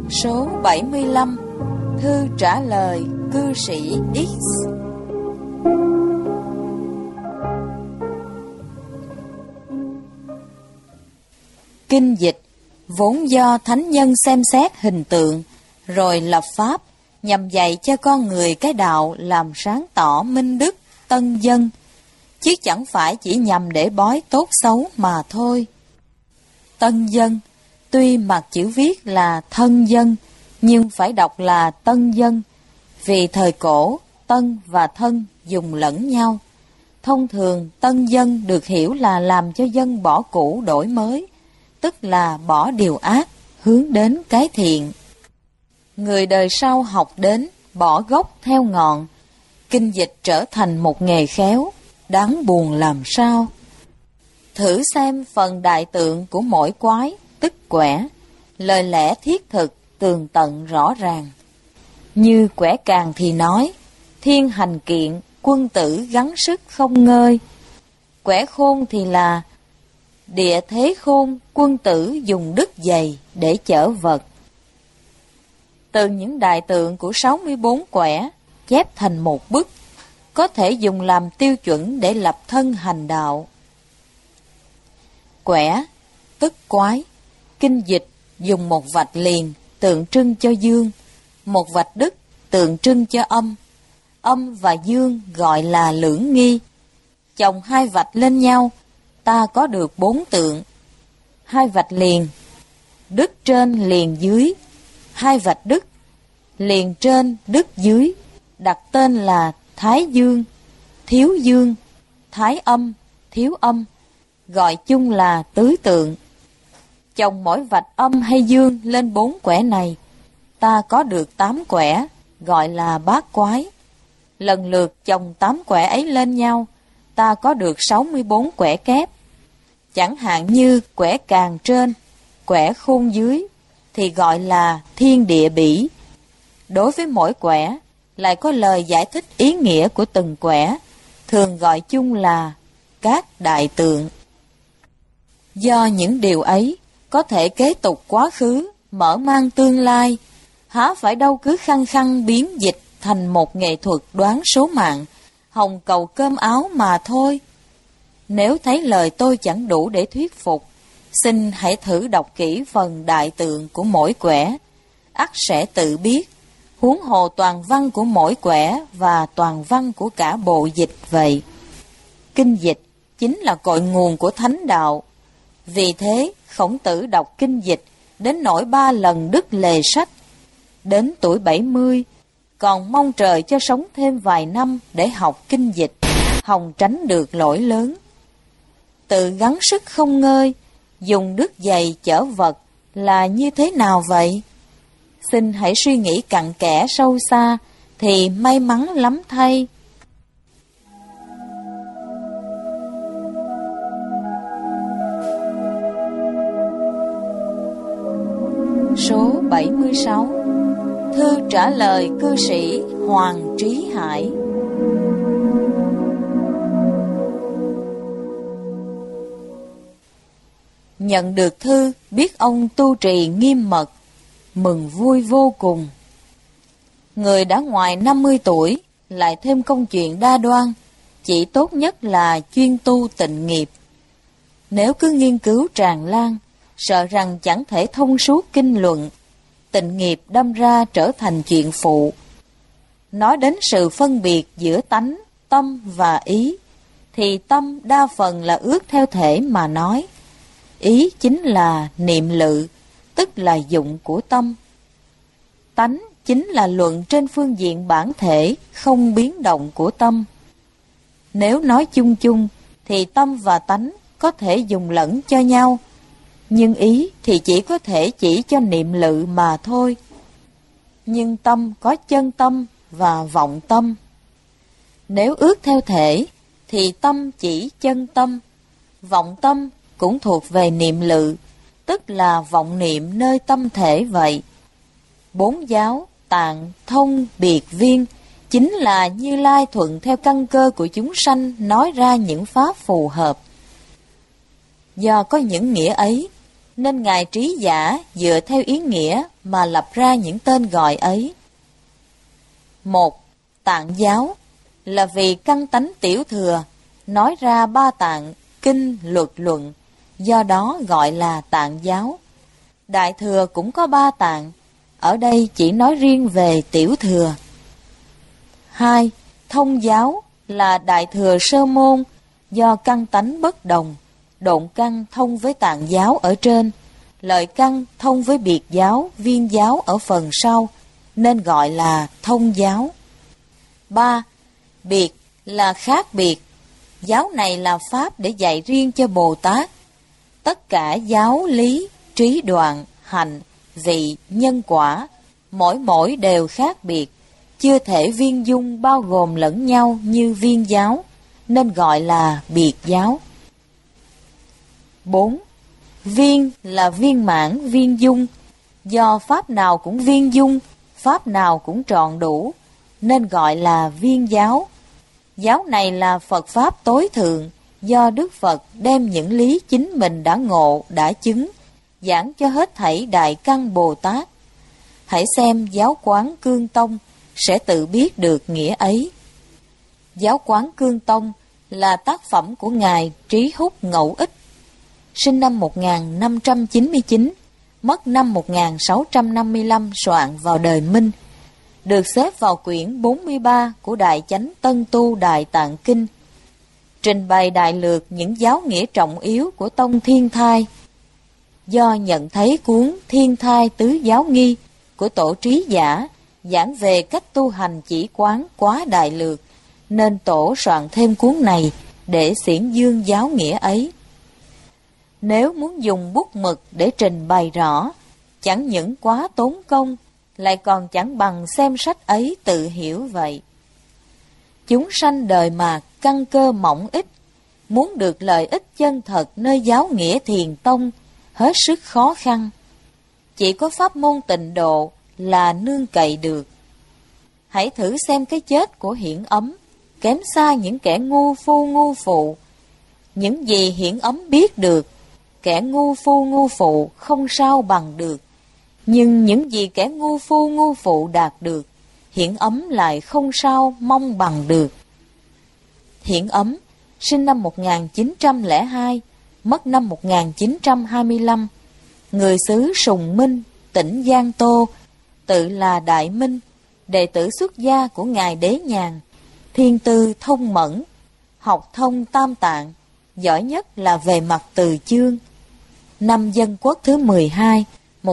Số 75. Thư trả lời cư sĩ X. Kinh dịch vốn do thánh nhân xem xét hình tượng rồi lập pháp nhằm dạy cho con người cái đạo làm sáng tỏ minh đức tân dân, chứ chẳng phải chỉ nhằm để bói tốt xấu mà thôi. Tân dân, tuy mặt chữ viết là thân dân, nhưng phải đọc là tân dân, vì thời cổ, tân và thân dùng lẫn nhau. Thông thường, tân dân được hiểu là làm cho dân bỏ cũ đổi mới, tức là bỏ điều ác, hướng đến cái thiện. Người đời sau học đến, bỏ gốc theo ngọn, kinh dịch trở thành một nghề khéo, đáng buồn làm sao. Thử xem phần đại tượng của mỗi quái, tức quẻ, lời lẽ thiết thực, tường tận rõ ràng. Như quẻ càng thì nói, thiên hành kiện, quân tử gắng sức không ngơi. Quẻ khôn thì là, địa thế khôn, quân tử dùng đức dày để chở vật. Từ những đại tượng của 64 quẻ, chép thành một bức, có thể dùng làm tiêu chuẩn để lập thân hành đạo. Quẻ, tức quái, kinh dịch dùng một vạch liền tượng trưng cho dương, một vạch đứt tượng trưng cho âm. Âm và dương gọi là lưỡng nghi. Chồng hai vạch lên nhau, ta có được 4 tượng. Hai vạch liền, đứt trên liền dưới. Hai vạch đứt, liền trên đứt dưới, đặt tên là Thái Dương, Thiếu Dương, Thái Âm, Thiếu Âm, gọi chung là tứ tượng. Chồng mỗi vạch âm hay dương lên 4 quẻ này, ta có được 8 quẻ, gọi là bát quái. Lần lượt chồng 8 quẻ ấy lên nhau, ta có được 64 quẻ kép. Chẳng hạn như quẻ càng trên, quẻ khôn dưới, thì gọi là thiên địa bỉ. Đối với mỗi quẻ, lại có lời giải thích ý nghĩa của từng quẻ, thường gọi chung là các đại tượng. Do những điều ấy có thể kế tục quá khứ, mở mang tương lai, há phải đâu cứ khăng khăng biến dịch thành một nghệ thuật đoán số mạng, hồng cầu cơm áo mà thôi. Nếu thấy lời tôi chẳng đủ để thuyết phục, xin hãy thử đọc kỹ phần đại tượng của mỗi quẻ, ắt sẽ tự biết, huống hồ toàn văn của mỗi quẻ và toàn văn của cả bộ dịch vậy. Kinh dịch chính là cội nguồn của thánh đạo. Vì thế, Khổng Tử đọc kinh dịch đến nỗi 3 lần đứt lề sách. Đến tuổi 70, còn mong trời cho sống thêm vài năm để học kinh dịch, hòng tránh được lỗi lớn. Tự gắng sức không ngơi, dùng đức dày chở vật là như thế nào vậy? Xin hãy suy nghĩ cặn kẽ sâu xa, thì may mắn lắm thay. Số 76. Thư trả lời cư sĩ Hoàng Trí Hải. Nhận được thư, biết ông tu trì nghiêm mật, mừng vui vô cùng. Người đã ngoài 50 tuổi, lại thêm công chuyện đa đoan, chỉ tốt nhất là chuyên tu tịnh nghiệp. Nếu cứ nghiên cứu tràn lan, sợ rằng chẳng thể thông suốt kinh luận, tịnh nghiệp đâm ra trở thành chuyện phụ. Nói đến sự phân biệt giữa tánh, tâm và ý, thì tâm đa phần là ước theo thể mà nói. Ý chính là niệm lự, tức là dụng của tâm. Tánh chính là luận trên phương diện bản thể, không biến động của tâm. Nếu nói chung chung, thì tâm và tánh có thể dùng lẫn cho nhau, nhưng ý thì chỉ có thể chỉ cho niệm lự mà thôi. Nhưng tâm có chân tâm và vọng tâm. Nếu ước theo thể, thì tâm chỉ chân tâm, vọng tâm cũng thuộc về niệm lự, tức là vọng niệm nơi tâm thể vậy. 4 giáo, tạng, thông, biệt, viên, chính là Như Lai thuận theo căn cơ của chúng sanh nói ra những pháp phù hợp. Do có những nghĩa ấy, nên Ngài Trí Giả dựa theo ý nghĩa mà lập ra những tên gọi ấy. 1. Tạng giáo là vì căn tánh tiểu thừa, nói ra ba tạng, kinh, luật, luận, do đó gọi là tạng giáo. Đại thừa cũng có ba tạng, ở đây chỉ nói riêng về tiểu thừa. 2. Thông giáo là đại thừa sơ môn, do căn tánh bất đồng, độn căn thông với tạng giáo ở trên, lợi căn thông với biệt giáo, viên giáo ở phần sau, nên gọi là thông giáo. 3. Biệt là khác biệt, giáo này là pháp để dạy riêng cho Bồ Tát. Tất cả giáo lý, trí đoạn, hành, vị, nhân quả, mỗi đều khác biệt, chưa thể viên dung bao gồm lẫn nhau như viên giáo, nên gọi là biệt giáo. 4. Viên là viên mãn, viên dung, do pháp nào cũng viên dung, pháp nào cũng trọn đủ, nên gọi là viên giáo. Giáo này là Phật Pháp tối thượng, do Đức Phật đem những lý chính mình đã ngộ, đã chứng, giảng cho hết thảy Đại Căn Bồ Tát. Hãy xem Giáo Quán Cương Tông, sẽ tự biết được nghĩa ấy. Giáo Quán Cương Tông là tác phẩm của Ngài Trí Húc Ngẫu Ích, sinh năm 1599, mất năm 1655, soạn vào đời Minh, được xếp vào quyển 43 của Đại Chánh Tân Tu Đại Tạng Kinh, trình bày đại lược những giáo nghĩa trọng yếu của tông Thiên Thai. Do nhận thấy cuốn Thiên Thai Tứ Giáo Nghi của Tổ Trí Giả giảng về cách tu hành chỉ quán quá đại lược, nên Tổ soạn thêm cuốn này để xiển dương giáo nghĩa ấy. Nếu muốn dùng bút mực để trình bày rõ, chẳng những quá tốn công, lại còn chẳng bằng xem sách ấy tự hiểu vậy. Chúng sanh đời mạt căn cơ mỏng ít, muốn được lợi ích chân thật nơi giáo nghĩa Thiền Tông hết sức khó khăn. Chỉ có pháp môn Tịnh Độ là nương cậy được. Hãy thử xem cái chết của Hiển Ấm, kém xa những kẻ ngu phu ngu phụ. Những gì Hiển Ấm biết được, kẻ ngu phu ngu phụ không sao bằng được. Nhưng những gì kẻ ngu phu ngu phụ đạt được, Hiển Ấm lại không sao mong bằng được. Hiển Ấm sinh năm 1902, mất năm 1925, người xứ Sùng Minh, tỉnh Giang Tô, tự là Đại Minh, đệ tử xuất gia của Ngài Đế Nhàn, thiên tư thông mẫn, học thông tam tạng, giỏi nhất là về mặt từ chương. Năm Dân Quốc thứ 12,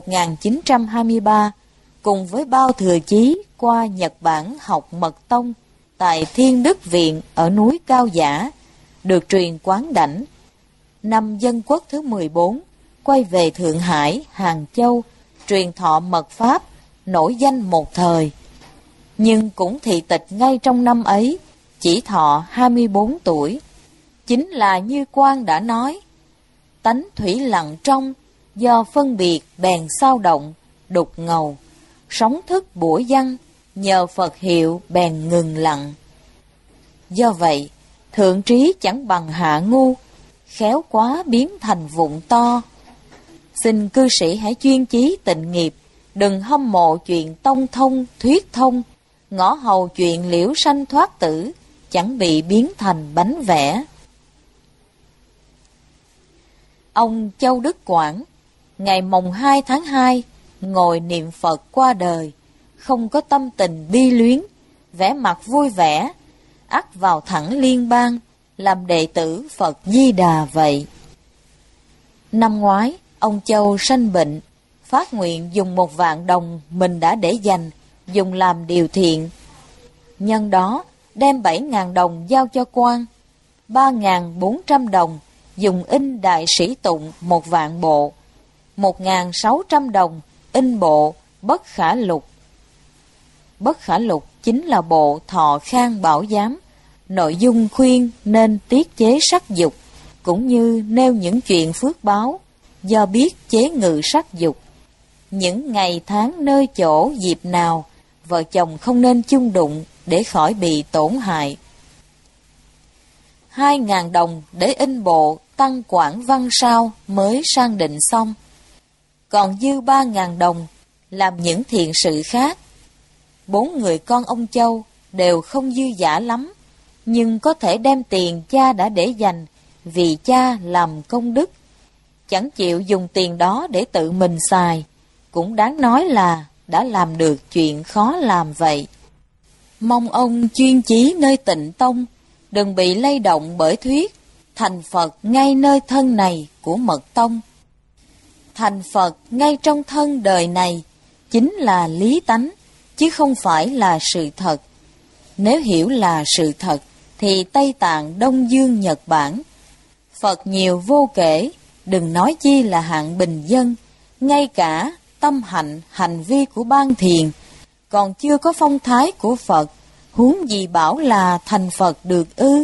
1923, cùng với Bao Thừa Chí qua Nhật Bản học mật tông tại Thiên Đức Viện ở núi Cao Giả, được truyền quán đảnh. Năm Dân Quốc thứ 14, quay về Thượng Hải, Hàng Châu, truyền thọ mật pháp, nổi danh một thời. Nhưng cũng thị tịch ngay trong năm ấy, chỉ thọ 24 tuổi. Chính là như Quang đã nói, tánh thủy lặng trong, do phân biệt bèn sao động, đục ngầu, sóng thức bủa văng, nhờ Phật hiệu bèn ngừng lặng. Do vậy, thượng trí chẳng bằng hạ ngu, khéo quá biến thành vụng to. Xin cư sĩ hãy chuyên chí tịnh nghiệp, đừng hâm mộ chuyện tông thông, thuyết thông, ngõ hầu chuyện liễu sanh thoát tử, chẳng bị biến thành bánh vẽ. Ông Châu Đức Quảng, ngày mồng 2 tháng 2, ngồi niệm Phật qua đời, không có tâm tình bi luyến, vẻ mặt vui vẻ, ắt vào thẳng liên bang, làm đệ tử Phật Di Đà vậy. Năm ngoái, ông Châu sanh bệnh, phát nguyện dùng 1.000.000 đồng mình đã để dành, dùng làm điều thiện. Nhân đó, đem 7.000 đồng giao cho quan, 3.400 đồng dùng in Đại Sĩ Tụng 1.000.000 bộ, 1.600 đồng in bộ Bất Khả Lục. Bất Khả Lục chính là bộ Thọ Khang Bảo Giám, nội dung khuyên nên tiết chế sắc dục, cũng như nêu những chuyện phước báo, do biết chế ngự sắc dục. Những ngày tháng nơi chỗ dịp nào, vợ chồng không nên chung đụng để khỏi bị tổn hại. 2.000 đồng để in bộ Tăng Quảng Văn Sao mới sang định xong. còn dư 3.000 đồng làm những thiện sự khác. 4 người con ông Châu đều không dư dả lắm, nhưng có thể đem tiền cha đã để dành vì cha làm công đức. Chẳng chịu dùng tiền đó để tự mình xài, cũng đáng nói là đã làm được chuyện khó làm vậy. Mong ông chuyên chí nơi Tịnh Tông, đừng bị lay động bởi thuyết thành Phật ngay nơi thân này của Mật Tông. Thành Phật ngay trong thân đời này chính là lý tánh, chứ không phải là sự thật. Nếu hiểu là sự thật, thì Tây Tạng, Đông Dương, Nhật Bản, Phật nhiều vô kể, đừng nói chi là hạng bình dân. Ngay cả tâm hạnh, hành vi của Ban Thiền còn chưa có phong thái của Phật, huống gì bảo là thành Phật được ư?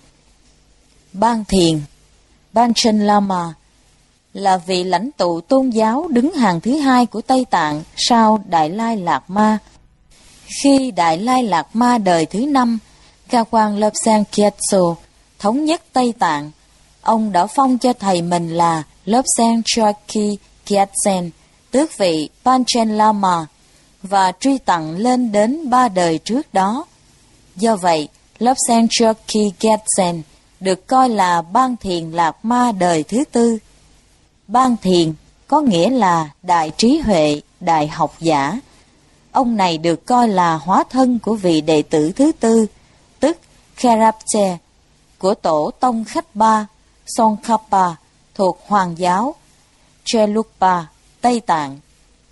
Ban Thiền, Panchen Lama, là vị lãnh tụ tôn giáo đứng hàng thứ 2 của Tây Tạng sau Đại Lai Lạt Ma. Khi Đại Lai Lạt Ma đời thứ 5, Kawan Lobsang Kyatso thống nhất Tây Tạng, ông đã phong cho thầy mình là Lobsang Choki Kyatsen, tước vị Panchen Lama, và truy tặng lên đến 3 đời trước đó. Do vậy, Lobsang Choki Kyatsen được coi là Ban Thiền Lạt Ma đời thứ 4. Ban Thiền có nghĩa là đại trí huệ, đại học giả. Ông này được coi là hóa thân của vị đệ tử thứ 4, tức Kherapche, của tổ tông khách Ba, Tsongkhapa, thuộc Hoàng giáo Gelugpa, Tây Tạng.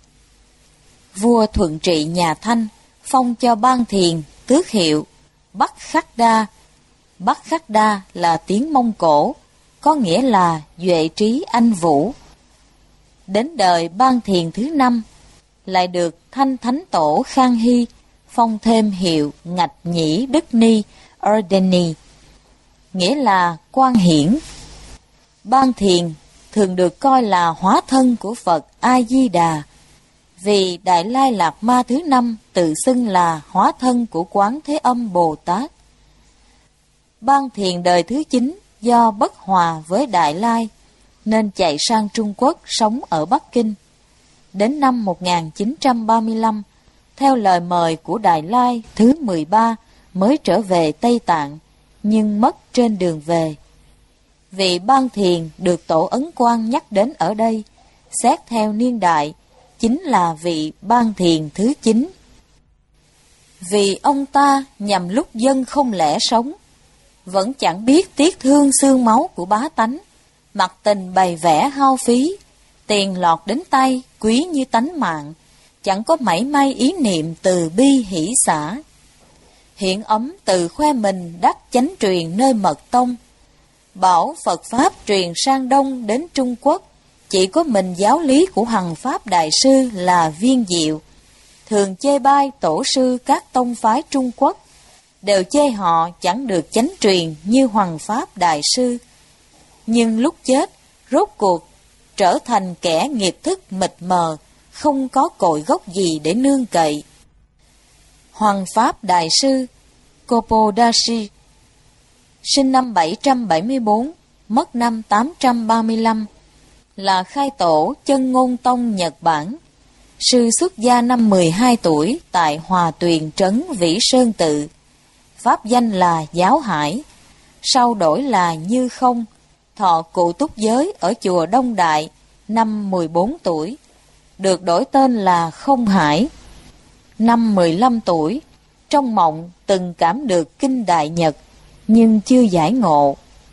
Vua Thuận Trị nhà Thanh phong cho Ban Thiền tước hiệu Bắc Khắc Đa. Bắc Khắc Đa là tiếng Mông Cổ, có nghĩa là duệ trí anh vũ. Đến đời Ban Thiền thứ 5, lại được Thanh Thánh Tổ Khang Hy phong thêm hiệu Ngạch Nhĩ Đức Ni Ordeni, nghĩa là quan hiển. Ban Thiền thường được coi là hóa thân của Phật A-di-đà, vì Đại Lai Lạt Ma thứ 5 tự xưng là hóa thân của Quán Thế Âm Bồ Tát. Ban Thiền đời thứ 9 do bất hòa với Đại Lai nên chạy sang Trung Quốc sống ở Bắc Kinh. Đến năm 1935, theo lời mời của Đại Lai thứ 13 mới trở về Tây Tạng, nhưng mất trên đường về. Vị Ban Thiền được Tổ Ấn Quang nhắc đến ở đây, xét theo niên đại, chính là vị Ban Thiền thứ 9. Vì ông ta nhằm lúc dân không lẽ sống, vẫn chẳng biết tiếc thương xương máu của bá tánh, mặc tình bày vẽ hao phí, tiền lọt đến tay quý như tánh mạng, chẳng có mảy may ý niệm từ bi hỷ xả. Hiện ấm từ khoe mình đắc chánh truyền nơi Mật Tông, bảo Phật Pháp truyền sang Đông đến Trung Quốc, chỉ có mình giáo lý của Hằng Pháp Đại Sư là Viên Diệu. Thường chê bai tổ sư các tông phái Trung Quốc, đều chê họ chẳng được chánh truyền như Hoằng Pháp Đại Sư. Nhưng lúc chết, rốt cuộc trở thành kẻ nghiệp thức mịt mờ, không có cội gốc gì để nương cậy. Hoằng Pháp Đại Sư Kopodashi sinh năm 774, mất năm 835, là khai tổ Chân Ngôn Tông Nhật Bản. Sư xuất gia năm 12 tuổi tại Hòa Tuyền trấn Vĩ Sơn Tự, pháp danh là Giáo Hải, sau đổi là Như Không, thọ cụ túc giới ở chùa Đông Đại năm 14 tuổi, được đổi tên là Không Hải. Năm 15 tuổi, trong mộng từng cảm được kinh Đại Nhật, nhưng chưa giải ngộ.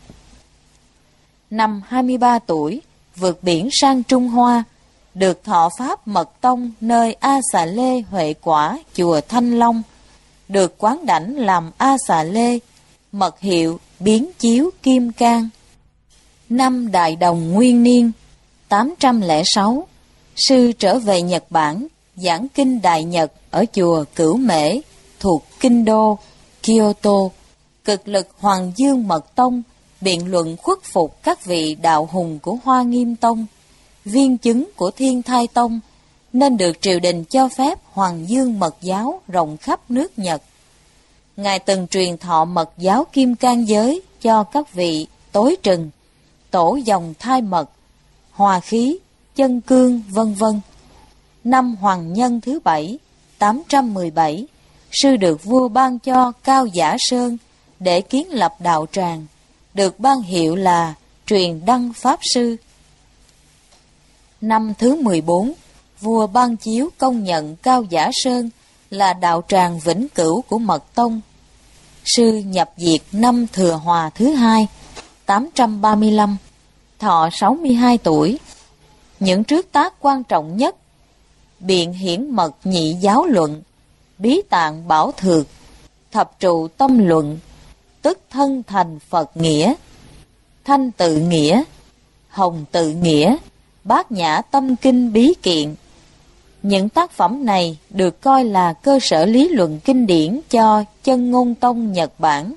Năm 23 tuổi, vượt biển sang Trung Hoa, được thọ pháp mật tông nơi A Xà Lê Huệ Quả, chùa Thanh Long, được quán đảnh làm A Xà Lê, mật hiệu Biến Chiếu Kim Cang. Năm Đại Đồng Nguyên Niên 806, sư trở về Nhật Bản, giảng kinh Đại Nhật ở chùa Cửu Mễ, thuộc Kinh Đô, Kyoto, cực lực Hoàng Dương Mật Tông, biện luận khuất phục các vị đạo hùng của Hoa Nghiêm Tông, viên chứng của Thiên Thai Tông, nên được triều đình cho phép Hoàng Dương Mật Giáo rộng khắp nước Nhật. Ngài từng truyền thọ Mật Giáo Kim Cang Giới cho các vị Tối Trừng, tổ dòng Thai Mật, Hòa Khí, chân cương, vân vân. Năm Hoàng Nhân thứ 7, 817, sư được vua ban cho Cao Giả Sơn để kiến lập đạo tràng, được ban hiệu là Truyền Đăng Pháp Sư. Năm thứ 14, vua ban chiếu công nhận Cao Giả Sơn là đạo tràng vĩnh cửu của Mật Tông. Sư nhập diệt năm Thừa Hòa thứ 2, 835, thọ 62 tuổi. Những trước tác quan trọng nhất: Biện Hiển Mật Nhị Giáo Luận, Bí Tạng Bảo Thược, Thập Trụ Tâm Luận, Tức Thân Thành Phật Nghĩa, Thanh Tự Nghĩa, Hồng Tự Nghĩa, Bát Nhã Tâm Kinh Bí Kiện. Những tác phẩm này được coi là cơ sở lý luận kinh điển cho Chân Ngôn Tông Nhật Bản.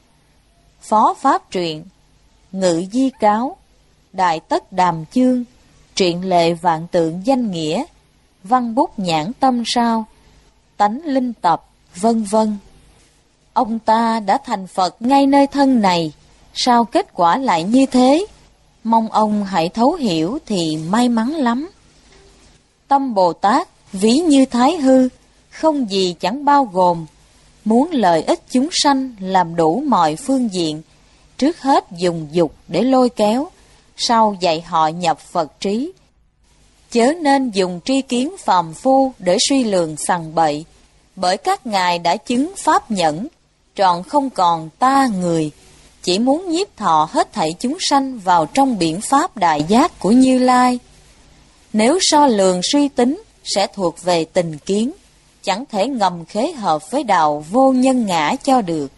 Phó Pháp Truyện, Ngự Di Cáo, Đại Tất Đàm Chương, Truyện Lệ Vạn Tượng Danh Nghĩa, Văn Bút Nhãn Tâm Sao, Tánh Linh Tập, vân vân. Ông ta đã thành Phật ngay nơi thân này, sao kết quả lại như thế? Mong ông hãy thấu hiểu thì may mắn lắm. Tâm Bồ Tát ví như Thái Hư, không gì chẳng bao gồm, muốn lợi ích chúng sanh làm đủ mọi phương diện, trước hết dùng dục để lôi kéo, sau dạy họ nhập Phật trí. Chớ nên dùng tri kiến phàm phu để suy lường sằng bậy, bởi các ngài đã chứng pháp nhẫn, trọn không còn ta người, chỉ muốn nhiếp thọ hết thảy chúng sanh vào trong biển pháp đại giác của Như Lai. Nếu so lường suy tính, sẽ thuộc về tình kiến, chẳng thể ngầm khế hợp với đạo vô nhân ngã cho được.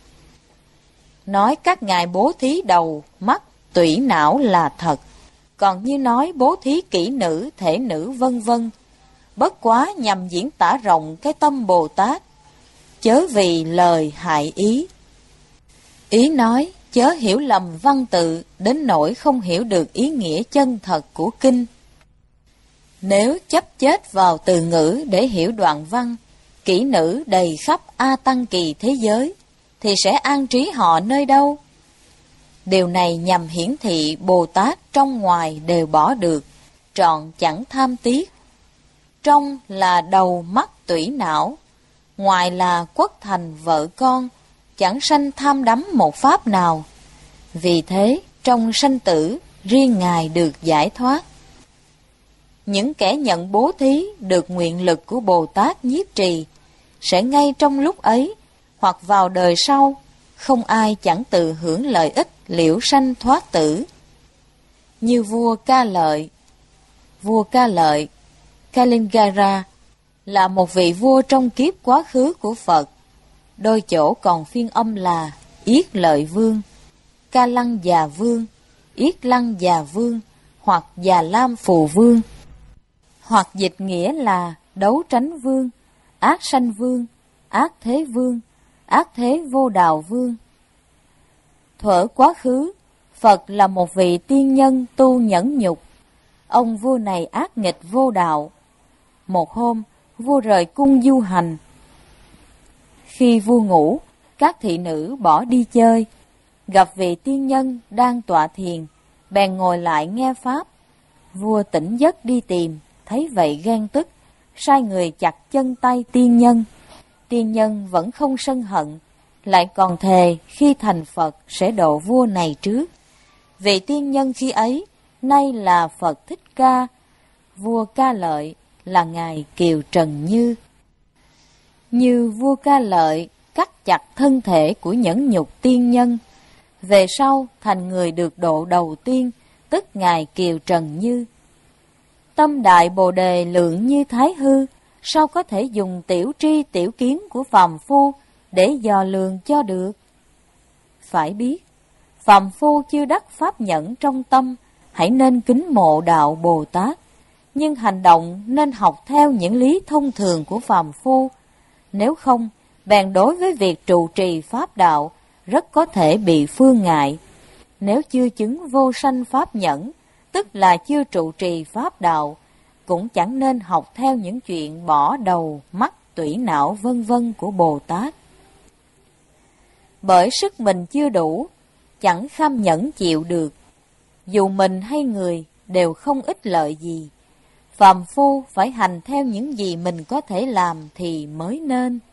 Nói các ngài bố thí đầu, mắt, tủy não là thật, còn như nói bố thí kỹ nữ, thể nữ vân vân, bất quá nhằm diễn tả rộng cái tâm Bồ Tát, chớ vì lời hại ý. Ý nói, chớ hiểu lầm văn tự đến nỗi không hiểu được ý nghĩa chân thật của kinh. Nếu chấp chết vào từ ngữ để hiểu đoạn văn, kỹ nữ đầy khắp A Tăng Kỳ thế giới, thì sẽ an trí họ nơi đâu? Điều này nhằm hiển thị Bồ Tát trong ngoài đều bỏ được, trọn chẳng tham tiếc. Trong là đầu mắt tủy não, ngoài là quốc thành vợ con, chẳng sanh tham đắm một pháp nào. Vì thế, trong sanh tử, riêng Ngài được giải thoát. Những kẻ nhận bố thí được nguyện lực của Bồ Tát nhiếp trì, sẽ ngay trong lúc ấy, hoặc vào đời sau, không ai chẳng tự hưởng lợi ích liễu sanh thoát tử. Như vua Ca Lợi. Vua Ca Lợi, Kalingara, là một vị vua trong kiếp quá khứ của Phật. Đôi chỗ còn phiên âm là Yết Lợi Vương, Ca Lăng Già Vương, Yết Lăng Già Vương, hoặc Già Lam Phù Vương, hoặc dịch nghĩa là Đấu Tránh Vương, Ác Sanh Vương, Ác Thế Vương, Ác Thế Vô Đạo Vương. Thuở quá khứ, Phật là một vị tiên nhân tu nhẫn nhục. Ông vua này ác nghịch vô đạo. Một hôm, vua rời cung du hành. Khi vua ngủ, các thị nữ bỏ đi chơi, gặp vị tiên nhân đang tọa thiền, bèn ngồi lại nghe pháp. Vua tỉnh giấc đi tìm, thấy vậy ghen tức, sai người chặt chân tay tiên nhân. Tiên nhân vẫn không sân hận, lại còn thề khi thành Phật sẽ độ vua này trước. Vị tiên nhân khi ấy, nay là Phật Thích Ca. Vua Ca Lợi là ngài Kiều Trần Như. Như vua Ca Lợi cắt chặt thân thể của nhẫn nhục tiên nhân, về sau thành người được độ đầu tiên, tức ngài Kiều Trần Như. Tâm đại Bồ Đề lượng như Thái Hư, sao có thể dùng tiểu tri tiểu kiến của phàm phu để dò lường cho được? Phải biết, phàm phu chưa đắc pháp nhẫn trong tâm, hãy nên kính mộ đạo Bồ Tát, nhưng hành động nên học theo những lý thông thường của phàm phu. Nếu không, bèn đối với việc trụ trì pháp đạo rất có thể bị phương ngại. Nếu chưa chứng vô sanh pháp nhẫn, tức là chưa trụ trì pháp đạo, cũng chẳng nên học theo những chuyện bỏ đầu, mắt, tủy não vân vân của Bồ Tát. Bởi sức mình chưa đủ, chẳng kham nhẫn chịu được. Dù mình hay người đều không ích lợi gì, Phàm phu phải hành theo những gì mình có thể làm thì mới nên.